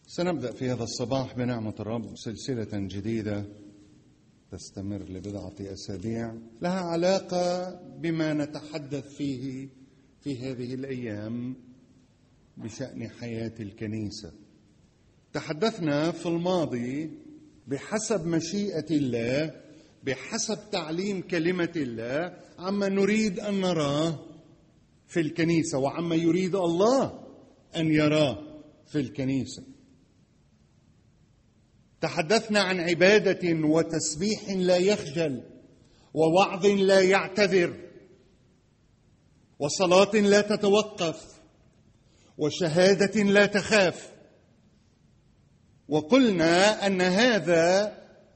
سنبدأ في هذا الصباح بنعمة الرب سلسلة جديدة تستمر لبضعة أسابيع لها علاقة بما نتحدث فيه في هذه الأيام بشأن حياة الكنيسة. تحدثنا في الماضي بحسب مشيئة الله، بحسب تعليم كلمة الله، عما نريد أن نراه في الكنيسة وعما يريد الله أن يراه في الكنيسة. تحدثنا عن عبادة وتسبيح لا يخجل، ووعظ لا يعتذر، وصلاة لا تتوقف، وشهادة لا تخاف. وقلنا أن هذا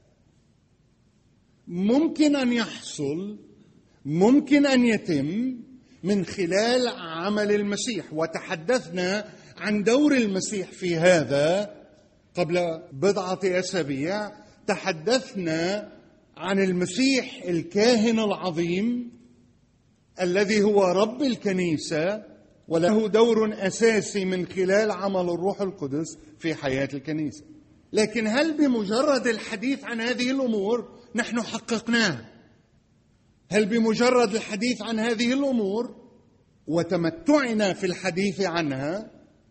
ممكن أن يحصل، ممكن أن يتم من خلال عمل المسيح. وتحدثنا عن دور المسيح في هذا قبل بضعة أسابيع. تحدثنا عن المسيح الكاهن العظيم الذي هو رب الكنيسة، وله دور أساسي من خلال عمل الروح القدس في حياة الكنيسة. لكن هل بمجرد الحديث عن هذه الأمور نحن حققناها؟ هل بمجرد الحديث عن هذه الأمور وتمتعنا في الحديث عنها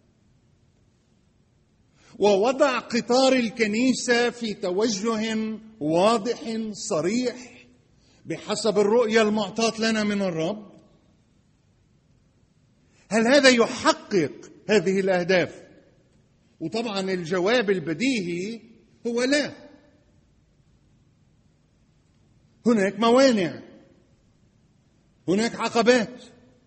ووضع قطار الكنيسة في توجه واضح صريح بحسب الرؤية المعطاة لنا من الرب، هل هذا يحقق هذه الأهداف؟ وطبعا الجواب البديهي هو لا. هناك موانع، هناك عقبات.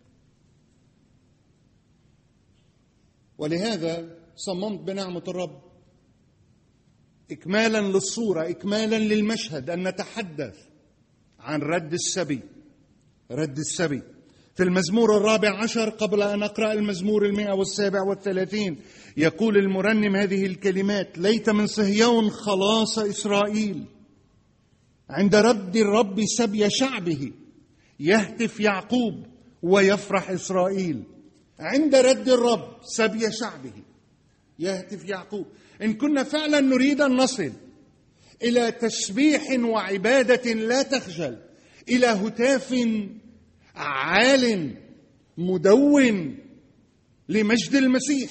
ولهذا صممت بنعمة الرب إكمالا للصورة، إكمالا للمشهد، أن نتحدث عن رد السبي. رد السبي في المزمور 14 قبل أن أقرأ المزمور 137 يقول المرنم هذه الكلمات: ليت من صهيون خلاص إسرائيل، عند رد الرب سبي شعبه، يهتف يعقوب ويفرح إسرائيل. عند رد الرب سبي شعبه يهتف يعقوب. إن كنا فعلا نريد أن نصل إلى تسبيح وعبادة لا تخجل، إلى هتاف عال مدون لمجد المسيح،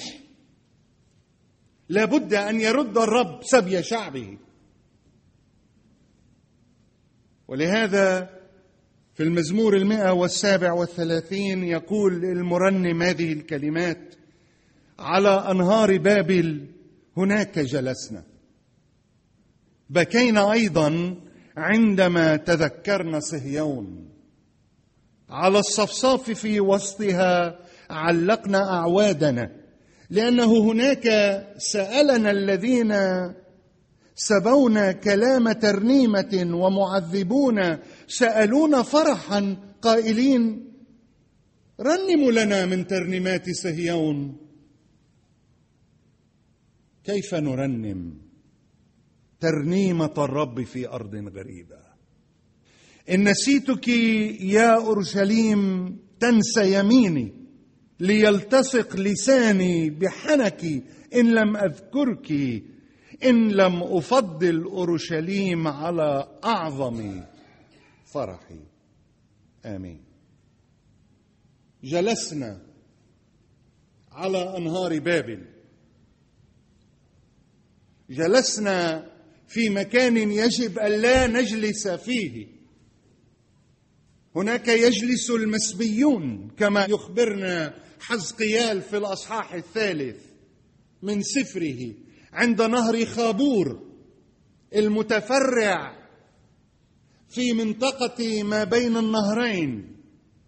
لابد أن يرد الرب سبي شعبه. ولهذا في المزمور 137 يقول المرنم هذه الكلمات: على أنهار بابل هناك جلسنا، بكينا أيضا عندما تذكرنا صهيون، على الصفصاف في وسطها علقنا أعوادنا، لأنه هناك سألنا الذين سبونا كلام ترنيمة، ومعذبون سألونا فرحا قائلين: رنموا لنا من ترنيمات صهيون. كيف نرنم ترنيمة الرب في أرض غريبة؟ إن نسيتك يا أورشليم تنسى يميني، ليلتصق لساني بحنك إن لم أذكرك، إن لم أفضل أورشليم على أعظم فرحي. آمين. جلسنا على أنهار بابل، جلسنا في مكان يجب أن لا نجلس فيه. هناك يجلس المسبيون كما يخبرنا حزقيال في الأصحاح 3 من سفره، عند نهر خابور المتفرع في منطقة ما بين النهرين.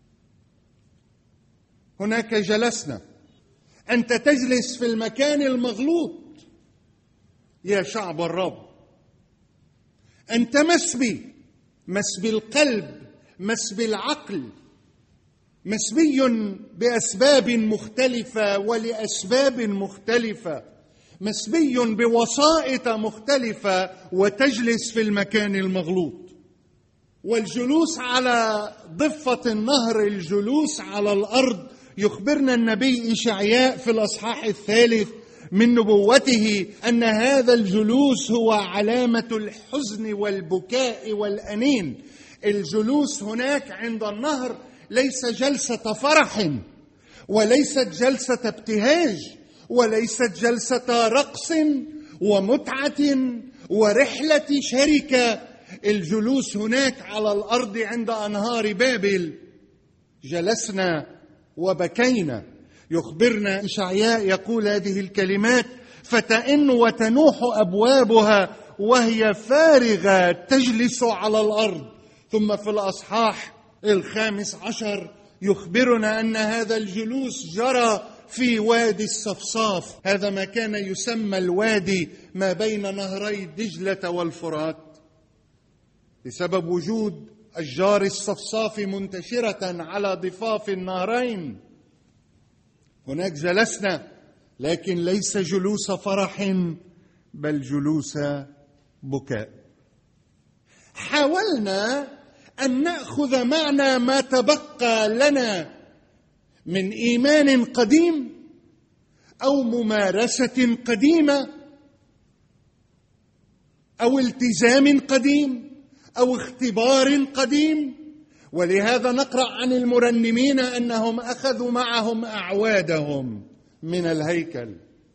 هناك جلسنا. أنت تجلس في المكان المغلوط يا شعب الرب. أنت مسبي، مسبي القلب، مسبي العقل، مسبي بأسباب مختلفة ولأسباب مختلفة، مسبي بوسائط مختلفة، وتجلس في المكان المغلوط. والجلوس على ضفة النهر، الجلوس على الأرض، يخبرنا النبي إشعياء في الأصحاح 3 من نبوته أن هذا الجلوس هو علامة الحزن والبكاء والأنين. الجلوس هناك عند النهر ليس جلسة فرح، وليست جلسة ابتهاج، وليست جلسة رقص ومتعة ورحلة شركة. الجلوس هناك على الأرض عند أنهار بابل جلسنا وبكينا. يخبرنا إشعياء يقول هذه الكلمات: فتئن وتنوح أبوابها وهي فارغة تجلس على الأرض. ثم في الأصحاح 15 يخبرنا أن هذا الجلوس جرى في وادي الصفصاف. هذا ما كان يسمى الوادي ما بين نهري دجلة والفرات بسبب وجود أشجار الصفصاف منتشرة على ضفاف النهرين. هناك جلسنا، لكن ليس جلوس فرح بل جلوس بكاء. حاولنا أن نأخذ معنا ما تبقى لنا من إيمان قديم أو ممارسة قديمة أو التزام قديم أو اختبار قديم. ولهذا نقرأ عن المرنمين أنهم أخذوا معهم أعوادهم من الهيكل.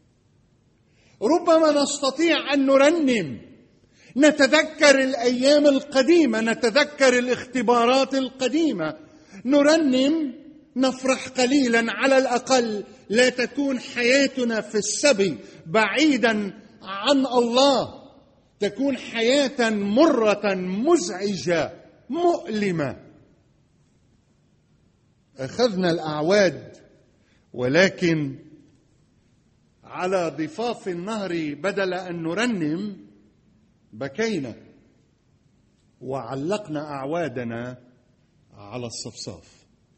ربما نستطيع أن نرنم، نتذكر الأيام القديمة، نتذكر الاختبارات القديمة، نرنم، نفرح قليلا، على الأقل لا تكون حياتنا في السبي بعيدا عن الله، تكون حياة مرة مزعجة مؤلمة. أخذنا الأعواد، ولكن على ضفاف النهر بدل أن نرنم بكينا وعلقنا أعوادنا على الصفصاف.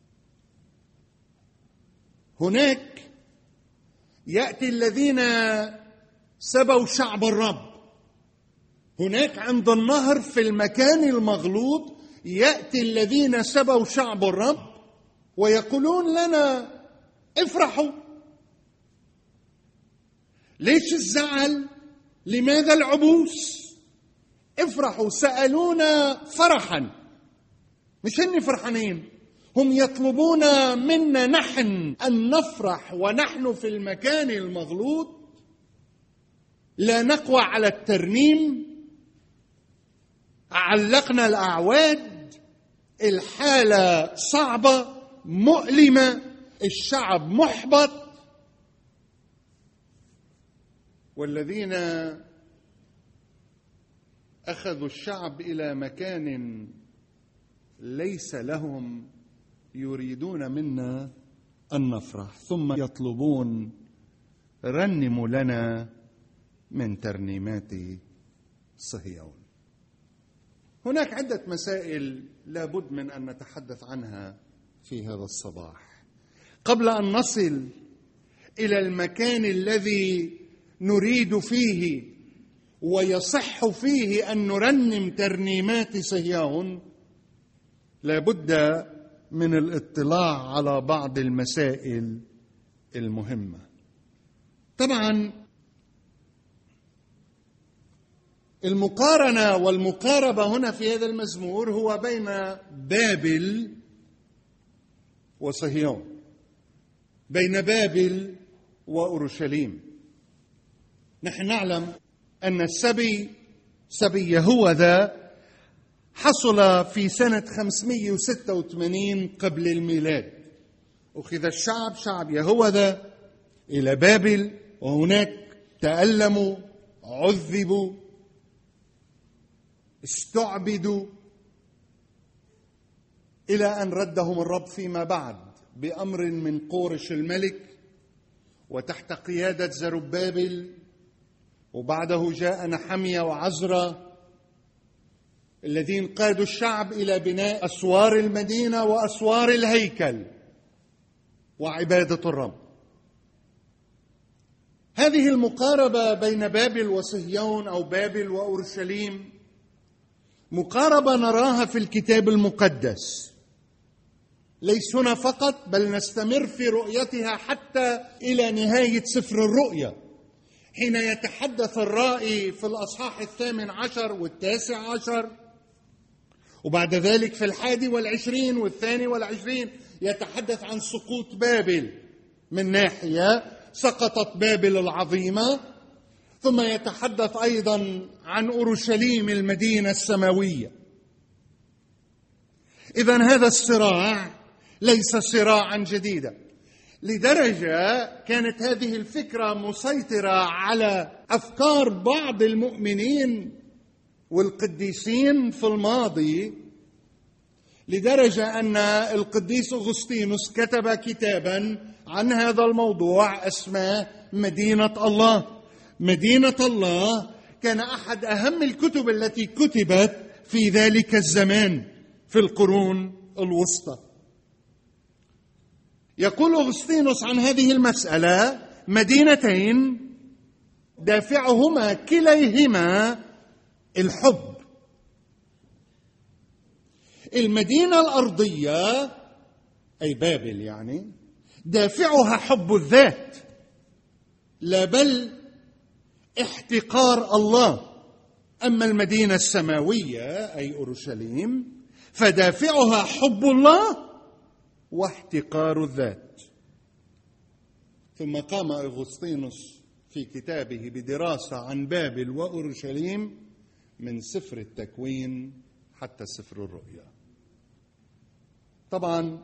هناك يأتي الذين سبوا شعب الرب. هناك عند النهر في المكان المغلوط يأتي الذين سبوا شعب الرب ويقولون لنا: افرحوا. ليش الزعل؟ لماذا العبوس؟ افرحوا. سألونا فرحا، مش هن فرحانين، هم يطلبون منا نحن أن نفرح ونحن في المكان المغلوط، لا نقوى على الترنيم، علقنا الأعواد، الحالة صعبة مؤلمة، الشعب محبط. والذين أخذوا الشعب إلى مكان ليس لهم يريدون منا أن نفرح، ثم يطلبون: رنموا لنا من ترنيمات صهيون. هناك عدة مسائل لابد من أن نتحدث عنها في هذا الصباح قبل أن نصل إلى المكان الذي نريد فيه ويصح فيه أن نرنم ترنيمات صهيون. لابد من الاطلاع على بعض المسائل المهمة. طبعا المقارنة والمقاربة هنا في هذا المزمور هو بين بابل وصهيون، بين بابل وأورشليم. نحن نعلم أن السبي، سبي يهوذا، حصل في سنة 586 قبل الميلاد. أخذ الشعب، شعب يهوذا، إلى بابل، وهناك تألموا، عذبوا، استعبدوا، إلى أن ردهم الرب فيما بعد بأمر من قورش الملك وتحت قيادة زربابل، وبعده جاء نحميا وعزرا الذين قادوا الشعب إلى بناء أسوار المدينة وأسوار الهيكل وعبادة الرب. هذه المقاربة بين بابل وصهيون أو بابل وأورشليم مقاربة نراها في الكتاب المقدس، ليس هنا فقط بل نستمر في رؤيتها حتى إلى نهاية سفر الرؤيا. حين يتحدث الرائي في الأصحاح 18 و19، وبعد ذلك في 21 و22 يتحدث عن سقوط بابل. من ناحية سقطت بابل العظيمة، ثم يتحدث أيضا عن أورشليم المدينة السماوية. إذن هذا الصراع ليس صراعا جديدا، لدرجة كانت هذه الفكرة مسيطرة على أفكار بعض المؤمنين والقديسين في الماضي، لدرجة أن القديس أغسطينوس كتب كتابا عن هذا الموضوع اسمه مدينة الله. مدينة الله كان أحد أهم الكتب التي كتبت في ذلك الزمان في القرون الوسطى. يقول أغسطينوس عن هذه المسألة: مدينتين دافعهما كليهما الحب. المدينة الأرضية أي بابل يعني دافعها حب الذات، لا بل احتقار الله. أما المدينة السماوية أي أورشليم فدافعها حب الله واحتقار الذات. ثم قام أغسطينوس في كتابه بدراسة عن بابل وأورشليم من سفر التكوين حتى سفر الرؤيا. طبعا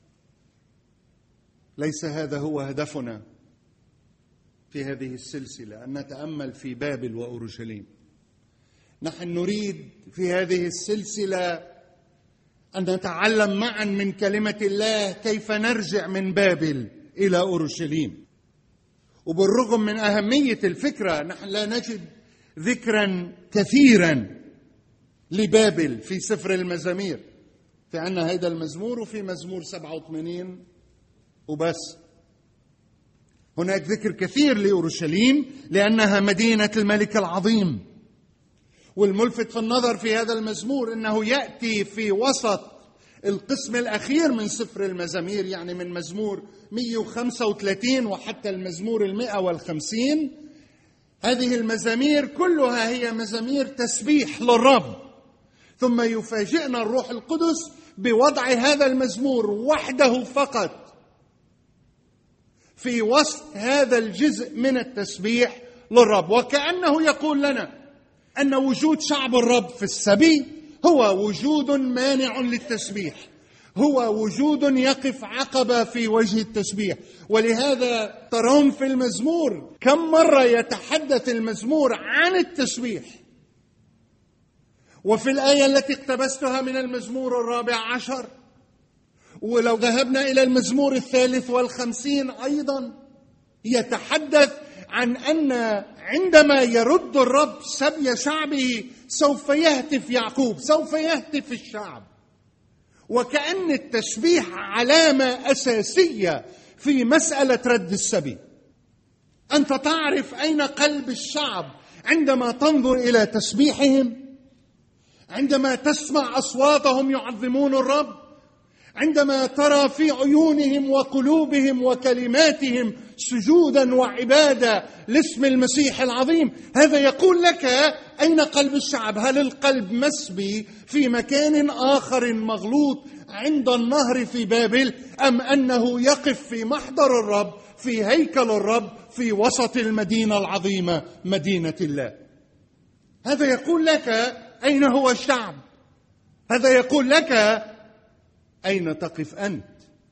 ليس هذا هو هدفنا في هذه السلسلة أن نتأمل في بابل وأورشليم. نحن نريد في هذه السلسلة أن نتعلم معا من كلمة الله كيف نرجع من بابل إلى أورشليم. وبالرغم من أهمية الفكرة نحن لا نجد ذكرا كثيرا لبابل في سفر المزامير. في عنا هذا المزمور وفي مزمور 87 وبس. هناك ذكر كثير لأورشليم لأنها مدينة الملك العظيم. والملفت في النظر في هذا المزمور أنه يأتي في وسط القسم الأخير من سفر المزامير، يعني من مزمور 135 وحتى المزمور 150. هذه المزامير كلها هي مزامير تسبيح للرب، ثم يفاجئنا الروح القدس بوضع هذا المزمور وحده فقط في وسط هذا الجزء من التسبيح للرب، وكأنه يقول لنا أن وجود شعب الرب في السبي هو وجود مانع للتسبيح، هو وجود يقف عقبة في وجه التسبيح. ولهذا ترون في المزمور كم مرة يتحدث المزمور عن التسبيح. وفي الآية التي اقتبستها من المزمور 14، ولو ذهبنا إلى المزمور 53 أيضا يتحدث عن أن عندما يرد الرب سبي شعبه سوف يهتف يعقوب، سوف يهتف الشعب. وكأن التسبيح علامة أساسية في مسألة رد السبي. أنت تعرف أين قلب الشعب عندما تنظر إلى تسبيحهم، عندما تسمع أصواتهم يعظمون الرب، عندما ترى في عيونهم وقلوبهم وكلماتهم سجودا وعبادة لاسم المسيح العظيم. هذا يقول لك أين قلب الشعب. هل القلب مسبي في مكان آخر مغلوط عند النهر في بابل، أم أنه يقف في محضر الرب في هيكل الرب في وسط المدينة العظيمة مدينة الله؟ هذا يقول لك أين هو الشعب. هذا يقول لك أين تقف أنت.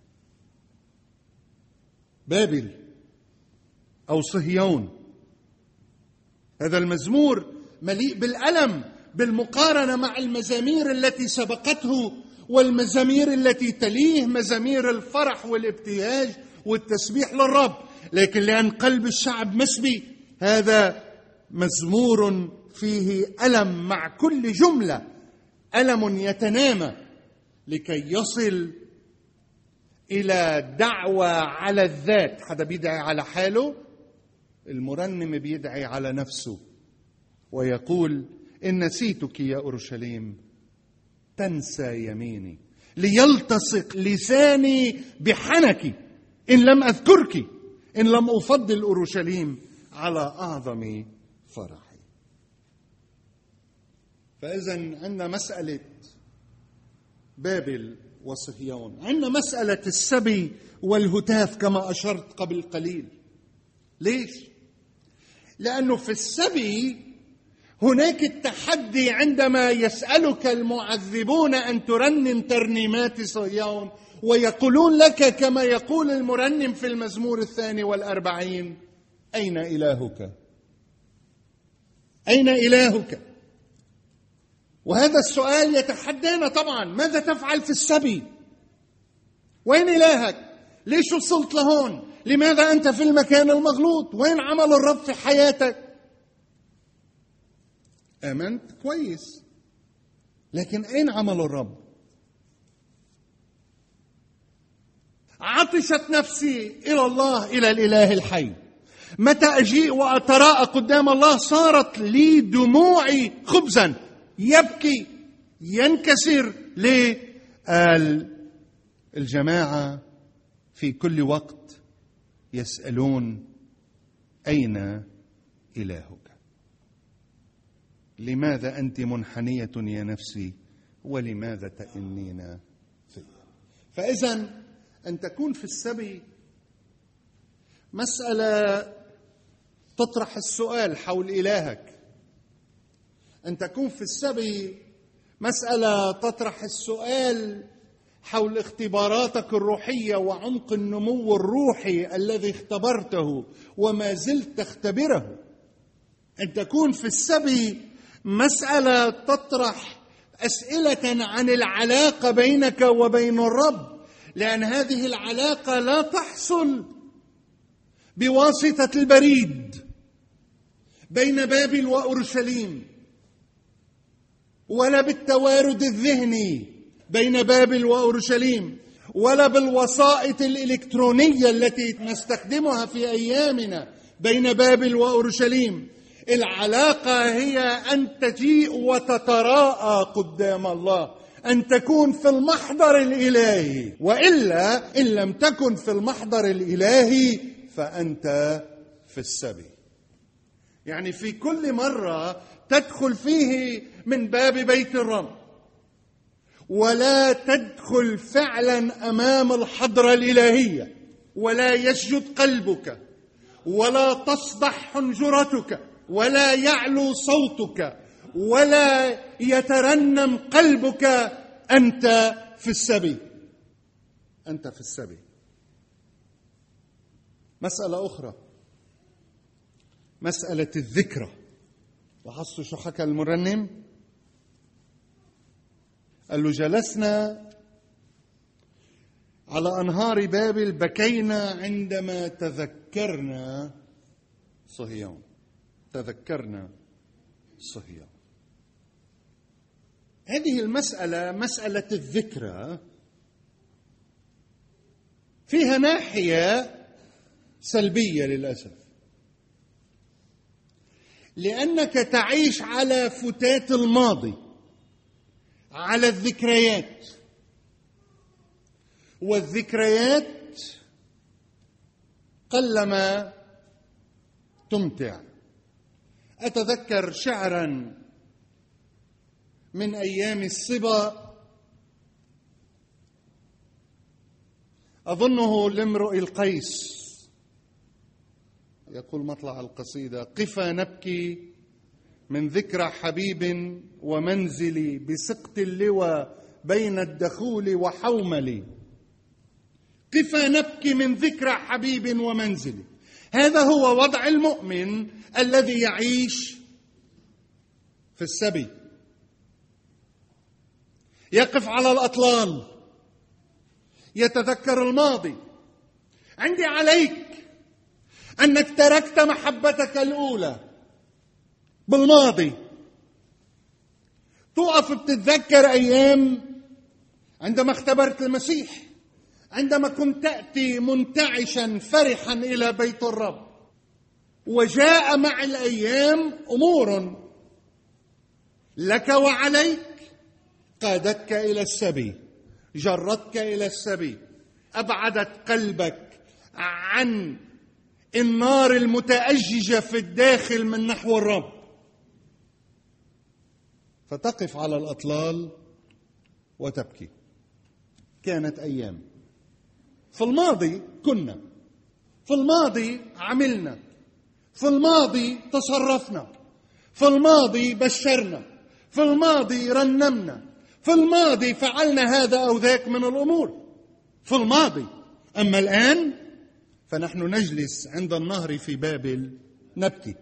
بابل أو صهيون. هذا المزمور مليء بالألم بالمقارنة مع المزامير التي سبقته والمزامير التي تليه، مزامير الفرح والابتهاج والتسبيح للرب. لكن لأن قلب الشعب مسبي، هذا مزمور فيه ألم مع كل جملة، ألم يتنامى لكي يصل إلى دعوة على الذات. حدا بيدعي على حاله، المرنم بيدعي على نفسه ويقول: إن نسيتك يا أورشليم تنسى يميني، ليلتصق لساني بحنك إن لم أذكرك، إن لم أفضل أورشليم على أعظم فرح. فإذا عندنا مسألة بابل وصهيون، عندنا مسألة السبي والهتاف كما أشرت قبل قليل. ليش؟ لأنه في السبي هناك التحدي عندما يسألك المعذبون أن ترنم ترنيمات صهيون، ويقولون لك كما يقول المرنم في المزمور 42: أين إلهك؟ أين إلهك؟ وهذا السؤال يتحدانا طبعا. ماذا تفعل في السبي؟ وين إلهك؟ ليش وصلت لهون؟ لماذا أنت في المكان المغلوط؟ وين عمل الرب في حياتك؟ آمنت كويس، لكن أين عمل الرب؟ عطشت نفسي إلى الله، إلى الإله الحي. متى أجيء وأتراءى قدام الله صارت لي دموعي خبزا، يبكي ينكسر. ليه؟ قال الجماعة في كل وقت يسألون أين إلهك؟ لماذا أنت منحنية يا نفسي؟ ولماذا تئنين في؟ فإذا أن تكون في السبي مسألة تطرح السؤال حول إلهك. أن تكون في السبي مسألة تطرح السؤال حول اختباراتك الروحية وعمق النمو الروحي الذي اختبرته وما زلت تختبره. أن تكون في السبي مسألة تطرح أسئلة عن العلاقة بينك وبين الرب، لأن هذه العلاقة لا تحصل بواسطة البريد بين بابل وأورشليم، ولا بالتوارد الذهني بين بابل وأورشليم، ولا بالوسائط الإلكترونية التي نستخدمها في أيامنا بين بابل وأورشليم. العلاقة هي أن تجيء وتتراءى قدام الله، أن تكون في المحضر الإلهي، وإلا إن لم تكن في المحضر الإلهي فأنت في السبي. يعني في كل مرة تدخل فيه من باب بيت الرب ولا تدخل فعلا أمام الحضرة الإلهية، ولا يسجد قلبك، ولا تصدح حنجرتك، ولا يعلو صوتك، ولا يترنم قلبك، أنت في السبي. أنت في السبي. مسألة أخرى، مسألة الذكرى. لاحظتوا شو حكى المرنم؟ قال له جلسنا على أنهار بابل بكينا عندما تذكرنا صهيون. تذكرنا صهيون. هذه المسألة، مسألة الذكرى، فيها ناحية سلبية للأسف، لأنك تعيش على فتات الماضي، على الذكريات، والذكريات قلما تمتع. أتذكر شعرا من أيام الصبا، أظنه لامرؤ القيس، يقول مطلع القصيدة: قفا نبكي من ذكرى حبيب ومنزلي، بسقط اللوى بين الدخول وحوملي. قفا نبكي من ذكرى حبيب ومنزلي. هذا هو وضع المؤمن الذي يعيش في السبي. يقف على الأطلال، يتذكر الماضي. عندي عليك أنك تركت محبتك الأولى بالماضي. توقف بتتذكر أيام عندما اختبرت المسيح، عندما كنت تأتي منتعشا فرحا إلى بيت الرب، وجاء مع الأيام أمور لك وعليك قادتك إلى السبي، جرتك إلى السبي، أبعدت قلبك عن النار المتأججة في الداخل من نحو الرب، فتقف على الأطلال وتبكي. كانت أيام في الماضي، كنا في الماضي عملنا، في الماضي تصرفنا، في الماضي بشرنا، في الماضي رنمنا، في الماضي فعلنا هذا أو ذاك من الأمور في الماضي. أما الآن فنحن نجلس عند النهر في بابل نبكي،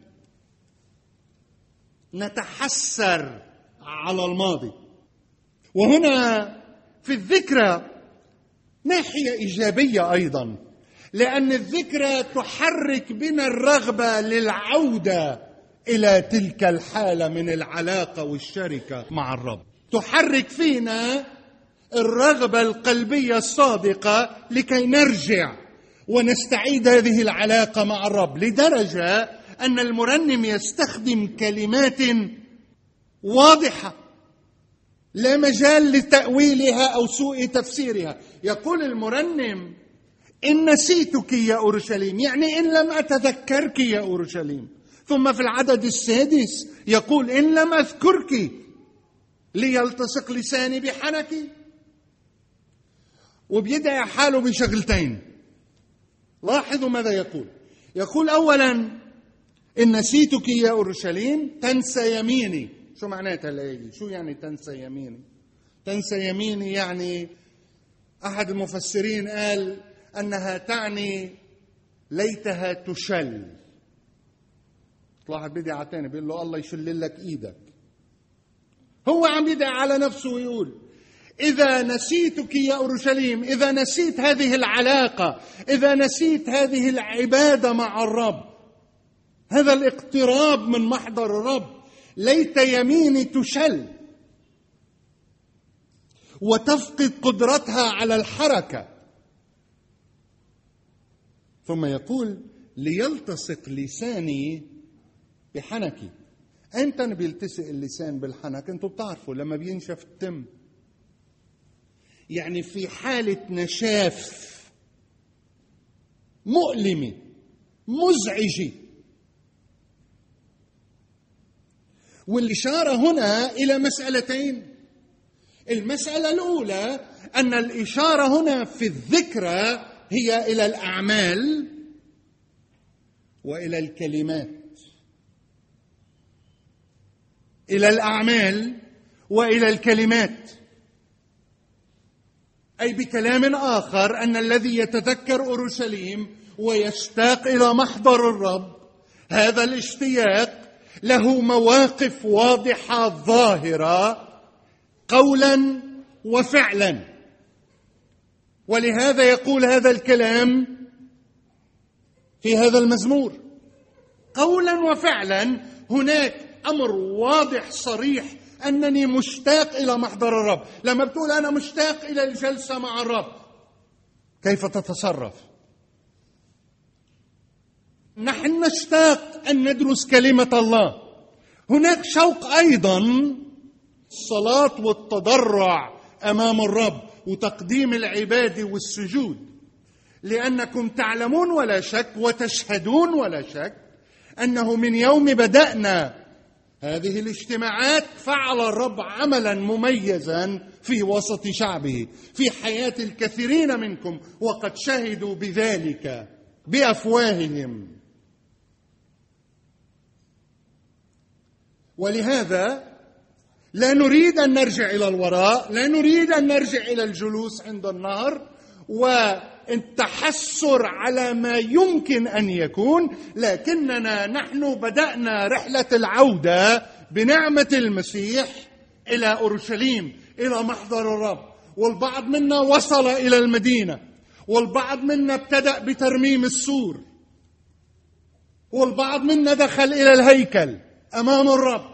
نتحسر على الماضي. وهنا في الذكرى ناحية إيجابية أيضا، لأن الذكرى تحرك بنا الرغبة للعودة إلى تلك الحالة من العلاقة والشركة مع الرب، تحرك فينا الرغبة القلبية الصادقة لكي نرجع ونستعيد هذه العلاقة مع الرب، لدرجة أن المرنم يستخدم كلمات واضحة لا مجال لتأويلها أو سوء تفسيرها. يقول المرنم: إن نسيتك يا أورشليم، يعني إن لم أتذكرك يا أورشليم. ثم في العدد 6 يقول: إن لم أذكرك ليلتصق لساني بحنك. وبيدعي حاله بشغلتين. لاحظوا ماذا يقول. يقول أولا: إن نسيتك يا أورشليم تنسى يميني. شو معناتها الآية دي؟ شو يعني تنسى يميني؟ تنسى يميني يعني أحد المفسرين قال أنها تعني ليتها تشل. واحد بدي عتاني بيقول له الله يشل لك إيدك. هو عم يدعي على نفسه ويقول: إذا نسيتك يا أورشليم، إذا نسيت هذه العلاقة، إذا نسيت هذه العبادة مع الرب، هذا الاقتراب من محضر الرب، ليت يميني تشل وتفقد قدرتها على الحركة. ثم يقول: ليلتصق لساني بحنكي. أنت بيلتصق اللسان بالحنك؟ أنتوا بتعرفوا لما بينشف التم، يعني في حالة نشاف مؤلمة مزعجة. والإشارة هنا إلى مسألتين. المسألة الأولى أن الإشارة هنا في الذكرى هي إلى الأعمال وإلى الكلمات، إلى الأعمال وإلى الكلمات. أي بكلام آخر أن الذي يتذكر أورشليم ويشتاق إلى محضر الرب، هذا الاشتياق له مواقف واضحة ظاهرة قولا وفعلا. ولهذا يقول هذا الكلام في هذا المزمور قولا وفعلا. هناك أمر واضح صريح أنني مشتاق إلى محضر الرب. لما بتقول أنا مشتاق إلى الجلسة مع الرب، كيف تتصرف؟ نحن نشتاق أن ندرس كلمة الله. هناك شوق أيضا الصلاة والتضرع أمام الرب وتقديم العبادة والسجود، لأنكم تعلمون ولا شك وتشهدون ولا شك أنه من يوم بدأنا هذه الاجتماعات فعل الرب عملا مميزا في وسط شعبه، في حياة الكثيرين منكم، وقد شهدوا بذلك بأفواههم. ولهذا لا نريد أن نرجع إلى الوراء، لا نريد أن نرجع إلى الجلوس عند النهر والتحسر على ما يمكن أن يكون، لكننا نحن بدأنا رحلة العودة بنعمة المسيح إلى أورشليم، إلى محضر الرب. والبعض منا وصل إلى المدينة، والبعض منا ابتدأ بترميم السور، والبعض منا دخل إلى الهيكل أمام الرب.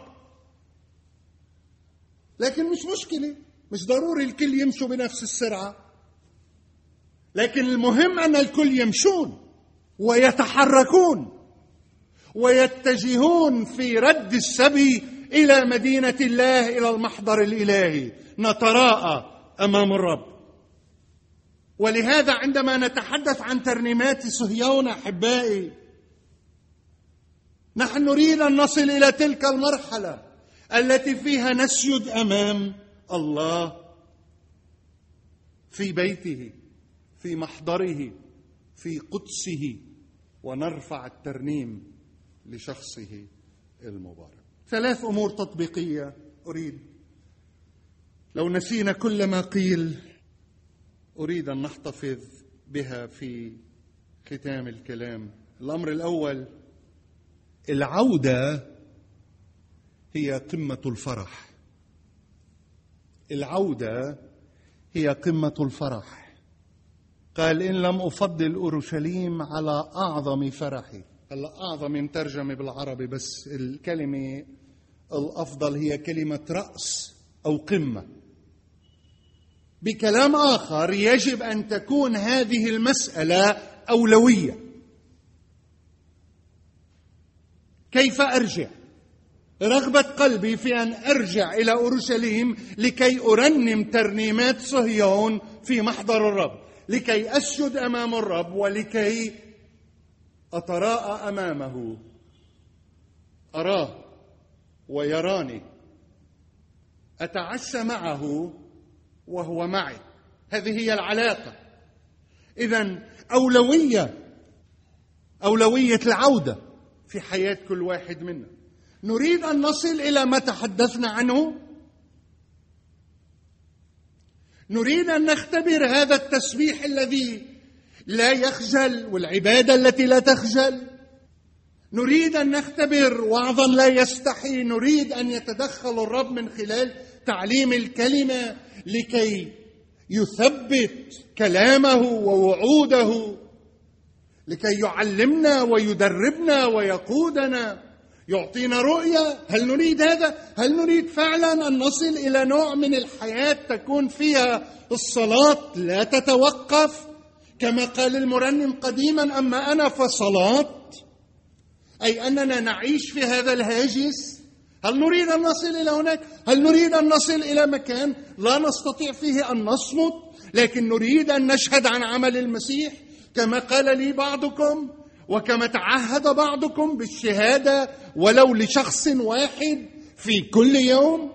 لكن مش مشكلة، مش ضروري الكل يمشوا بنفس السرعة، لكن المهم أن الكل يمشون ويتحركون ويتجهون في رد السبي إلى مدينة الله، إلى المحضر الإلهي، نتراءى أمام الرب. ولهذا عندما نتحدث عن ترنيمات صهيون أحبائي، نحن نريد أن نصل إلى تلك المرحلة التي فيها نسجد أمام الله في بيته، في محضره، في قدسه، ونرفع الترنيم لشخصه المبارك. 3 أمور تطبيقية أريد، لو نسينا كل ما قيل، أريد أن نحتفظ بها في ختام الكلام. الأمر الأول، العودة هي قمة الفرح. العودة هي قمة الفرح. قال: إن لم أفضل أورشليم على أعظم فرحي. هلا أعظم ترجمة بالعربي، بس الكلمة الأفضل هي كلمة رأس أو قمة. بكلام آخر، يجب أن تكون هذه المسألة أولوية. كيف أرجع؟ رغبة قلبي في أن أرجع إلى أورشليم لكي أرنم ترنيمات صهيون في محضر الرب، لكي أسجد أمام الرب، ولكي أتراءى أمامه، أراه ويراني، أتعشى معه وهو معي. هذه هي العلاقة. إذن أولوية العودة في حياة كل واحد منا. نريد أن نصل إلى ما تحدثنا عنه. نريد أن نختبر هذا التسبيح الذي لا يخجل، والعبادة التي لا تخجل. نريد أن نختبر وعظا لا يستحي. نريد أن يتدخل الرب من خلال تعليم الكلمة لكي يثبت كلامه ووعوده، لكي يعلمنا ويدربنا ويقودنا، يعطينا رؤية. هل نريد هذا؟ هل نريد فعلا أن نصل إلى نوع من الحياة تكون فيها الصلاة لا تتوقف، كما قال المرنم قديما: أما أنا فصلاة، أي أننا نعيش في هذا الهاجس؟ هل نريد أن نصل إلى هناك؟ هل نريد أن نصل إلى مكان لا نستطيع فيه أن نصمت، لكن نريد أن نشهد عن عمل المسيح كما قال لي بعضكم، وكما تعهد بعضكم بالشهادة ولو لشخص واحد في كل يوم؟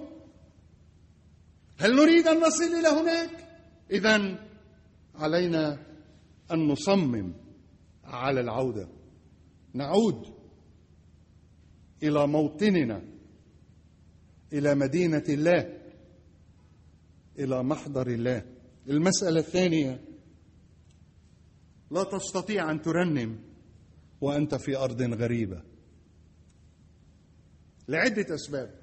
هل نريد أن نصل إلى هناك؟ إذن علينا أن نصمم على العودة، نعود إلى موطننا، إلى مدينة الله، إلى محضر الله. المسألة الثانية، لا تستطيع أن ترنم وأنت في أرض غريبة، لعدة أسباب.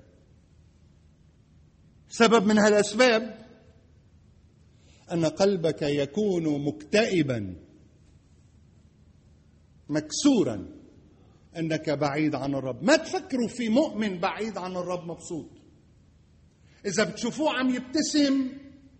سبب من هالأسباب أن قلبك يكون مكتئبا مكسورا أنك بعيد عن الرب. ما تفكروا في مؤمن بعيد عن الرب مبسوط. إذا بتشوفوه عم يبتسم،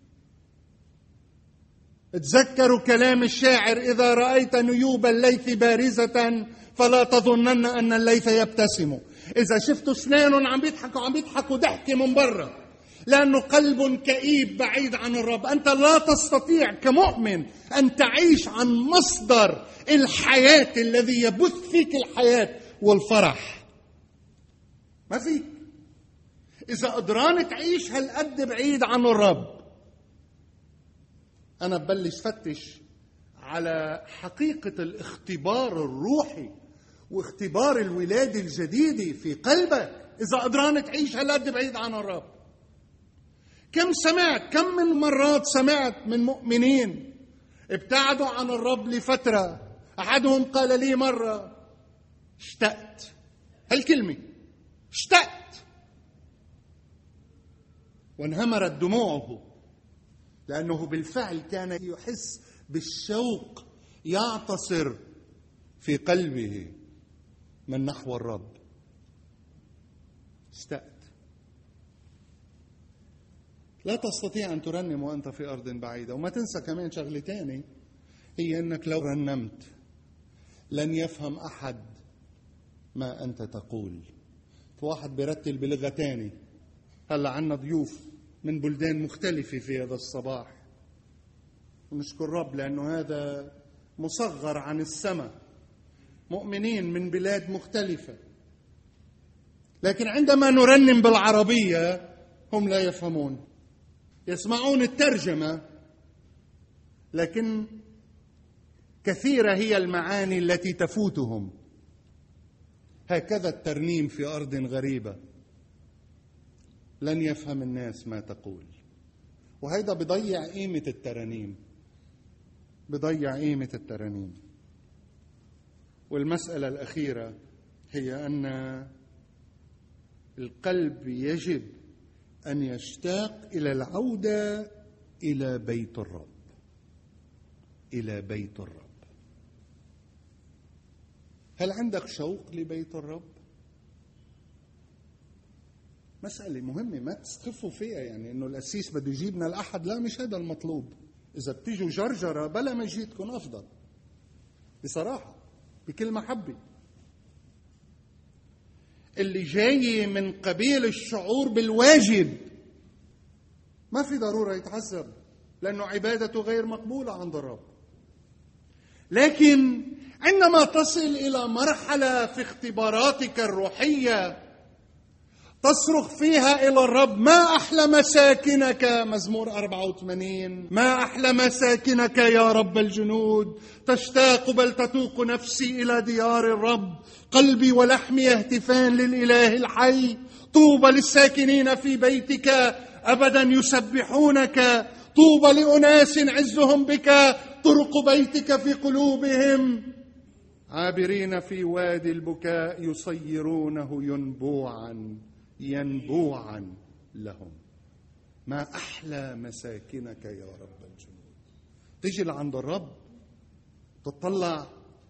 تذكروا كلام الشاعر: إذا رأيت نيوب الليث بارزة فلا تظنن أن الليث يبتسم. إذا شفتوا أسنانهم عم بيضحكوا ضحكة من برا، لأنه قلب كئيب بعيد عن الرب. أنت لا تستطيع كمؤمن أن تعيش عن مصدر الحياة الذي يبث فيك الحياة والفرح. ما فيك إذا قدران تعيش هالقد بعيد عن الرب. أنا ببلش فتش على حقيقة الاختبار الروحي واختبار الولادة الجديدة في قلبك إذا قدران تعيش هالقد بعيد عن الرب. كم من مرات سمعت من مؤمنين ابتعدوا عن الرب لفترة. أحدهم قال لي مرة: اشتقت. هالكلمة اشتقت، وانهمرت دموعه، لأنه بالفعل كان يحس بالشوق يعتصر في قلبه من نحو الرب. اشتقت. لا تستطيع أن ترنم وأنت في أرض بعيدة. وما تنسى كمان شغلة تاني، هي أنك لو رنمت لن يفهم أحد ما أنت تقول. واحد بيرتل بلغة تاني. هلأ عنا ضيوف من بلدان مختلفة في هذا الصباح، ونشكر رب لأنه هذا مصغر عن السماء. مؤمنين من بلاد مختلفة لكن عندما نرنم بالعربية هم لا يفهمون، يسمعون الترجمة، لكن كثيرة هي المعاني التي تفوتهم. هكذا الترنيم في أرض غريبة، لن يفهم الناس ما تقول، وهذا بضيع قيمة الترانيم، بضيع قيمة الترانيم. والمسألة الأخيرة هي أن القلب يجب أن يشتاق إلى العودة إلى بيت الرب، إلى بيت الرب. هل عندك شوق لبيت الرب؟ مسألة مهمة ما تستخفوا فيها، يعني إنه القسيس بده يجيبنا الأحد، لا، مش هذا المطلوب. إذا بتيجوا جرجرة بلا ما يجيتكم أفضل، بصراحة بكل محبة. اللي جاي من قبيل الشعور بالواجب ما في ضرورة يتعذب، لأنه عبادته غير مقبولة عند الرب. لكن عندما تصل إلى مرحلة في اختباراتك الروحية تصرخ فيها إلى الرب: ما أحلى مساكنك، مزمور 84، ما أحلى مساكنك يا رب الجنود، تشتاق بل تتوق نفسي إلى ديار الرب، قلبي ولحمي يهتفان للإله الحي، طوبى للساكنين في بيتك أبدا يسبحونك، طوبى لأناس عزهم بك، طرق بيتك في قلوبهم، عابرين في وادي البكاء يصيرونه ينبوعا لهم. ما أحلى مساكنك يا رب الجنود. تجي لعند الرب تطلع: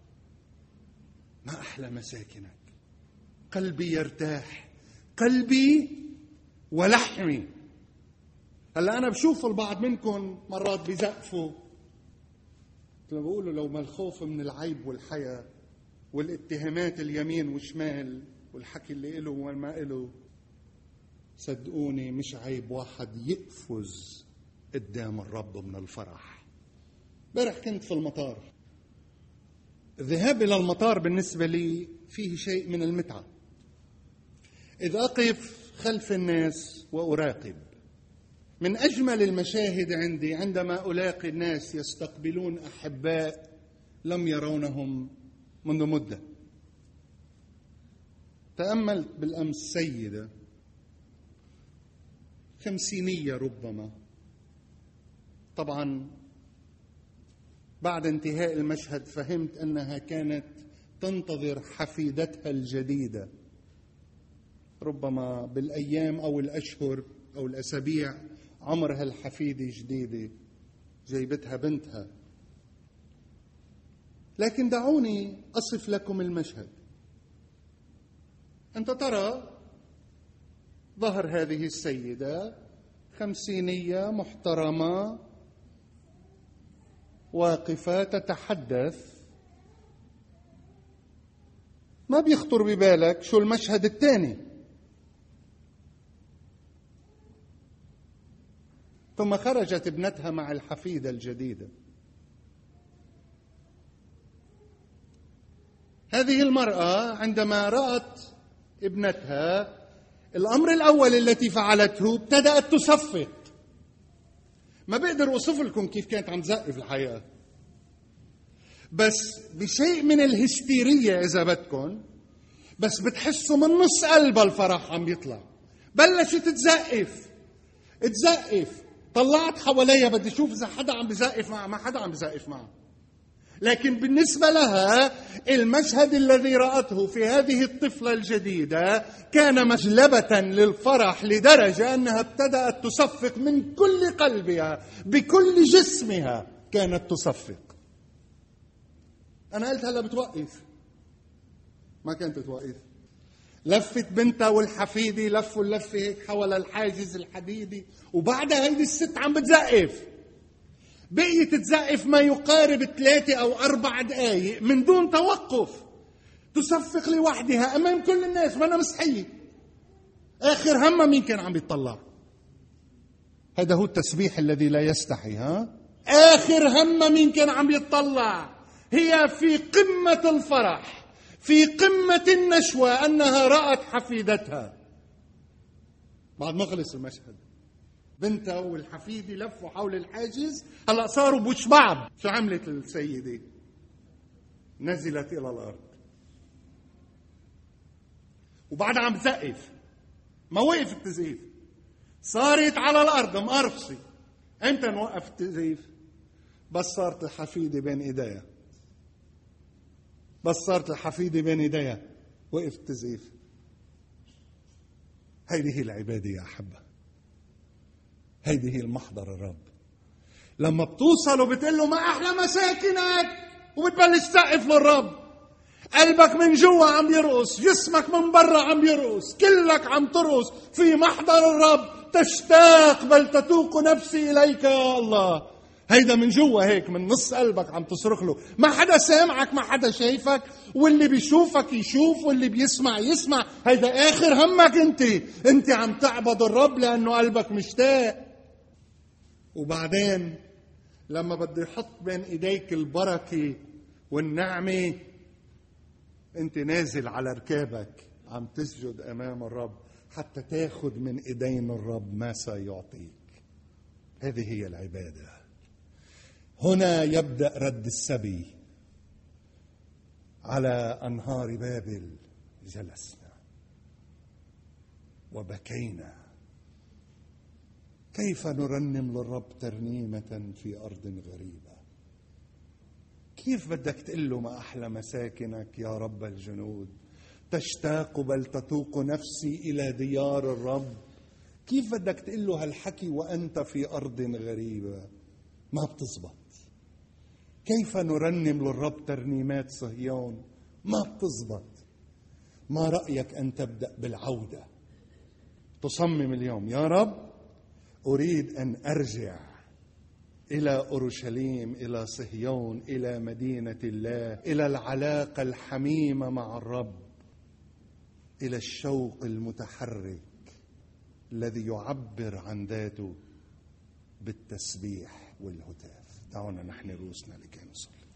ما أحلى مساكنك، قلبي يرتاح، قلبي ولحمي. هلا أنا بشوف البعض منكم مرات بيزقفوا، لما بقولوا لو ما الخوف من العيب والحياة والاتهامات اليمين والشمال والحكي اللي إله وما إله، صدقوني مش عيب واحد يقفز قدام الرب من الفرح. امبارح كنت في المطار. الذهاب إلى المطار بالنسبة لي فيه شيء من المتعة. إذ أقف خلف الناس وأراقب، من أجمل المشاهد عندي عندما ألاقي الناس يستقبلون أحباء لم يرونهم منذ مدة. تأملت بالأمس سيدة 50 ربما، طبعا بعد انتهاء المشهد فهمت أنها كانت تنتظر حفيدتها الجديدة، ربما بالأيام أو الأشهر أو الأسابيع عمرها الحفيدة جديدة جايبتها بنتها. لكن دعوني أصف لكم المشهد. أنت ترى ظهر هذه السيدة 50 محترمة واقفة تتحدث، ما بيخطر ببالك شو المشهد الثاني. ثم خرجت ابنتها مع الحفيدة الجديدة. هذه المرأة عندما رأت ابنتها الأمر الأول التي فعلته ابتدأت تصفق. ما بقدر أوصف لكم كيف كانت عم تزقف الحقيقة، بس بشيء من الهستيرية إذا بدكم، بس بتحسوا من نص قلبها الفرح عم يطلع. بلشت تزقف. طلعت حواليها بدي أشوف إذا حدا عم بزقف معها، ما حدا عم بزقف معها. لكن بالنسبة لها المشهد الذي رأته في هذه الطفلة الجديدة كان مجلبة للفرح، لدرجة أنها ابتدأت تصفق من كل قلبها، بكل جسمها كانت تصفق. أنا قلت هلا بتوقف، ما كانت توقف. لفت بنتها والحفيدة لفوا اللفة هيك حول الحاجز الحديدي، وبعدها هيدي الست عم بتزقف. بقيت تزقف ما يقارب 3 أو 4 دقائق من دون توقف، تصفق لوحدها أمام كل الناس، ما أنا مستحيل. آخر همها مين كان عم يتطلع؟ هذا هو التسبيح الذي لا يستحي. آخر همها مين كان عم يتطلع؟ هي في قمة الفرح، في قمة النشوة أنها رأت حفيدتها. بعد ما خلص المشهد بنتها والحفيدة لفوا حول الحاجز، هلأ صاروا بوش بعض. شو عملت السيدة؟ نزلت إلى الأرض وبعدها عم تزقف، ما وقف التزقيف، صارت على الأرض مقرفصة. امتى نوقف التزقيف؟ بس صارت الحفيدة بين إيديها، بس صارت الحفيدة بين إيديها وقف التزقيف. هيدي هي العبادة يا أحبة، هيدي هي المحضر الرب. لما بتوصل وبتقول له ما أحلى مساكنك وبتبلش تسقف للرب، قلبك من جوا عم يرقص، جسمك من برا عم يرقص، كلك عم ترقص في محضر الرب. تشتاق بل تتوق نفسي إليك يا الله. هيدا من جوا هيك من نص قلبك عم تصرخ له. ما حدا سامعك، ما حدا شايفك، واللي بيشوفك يشوف واللي بيسمع يسمع. هيدا آخر همك انت عم تعبد الرب لأنه قلبك مشتاق. وبعدين لما بده يحط بين ايديك البركة والنعمة، انت نازل على ركابك عم تسجد امام الرب حتى تاخذ من ايدين الرب ما سيعطيك. هذه هي العبادة. هنا يبدأ رد السبي. على أنهار بابل جلسنا وبكينا. كيف نرنم للرب ترنيمة في أرض غريبة؟ كيف بدك تقول له ما أحلى مساكنك يا رب الجنود؟ تشتاق بل تتوق نفسي إلى ديار الرب. كيف بدك تقول له هالحكي وأنت في أرض غريبة؟ ما بتزبط. كيف نرنم للرب ترنيمات صهيون؟ ما بتزبط. ما رأيك أن تبدأ بالعودة؟ تصمم اليوم يا رب أريد أن أرجع إلى أورشليم، إلى صهيون، إلى مدينة الله، إلى العلاقة الحميمة مع الرب، إلى الشوق المتحرك الذي يعبر عن ذاته بالتسبيح والهتاف. دعونا نحن رؤوسنا لكي نصلي.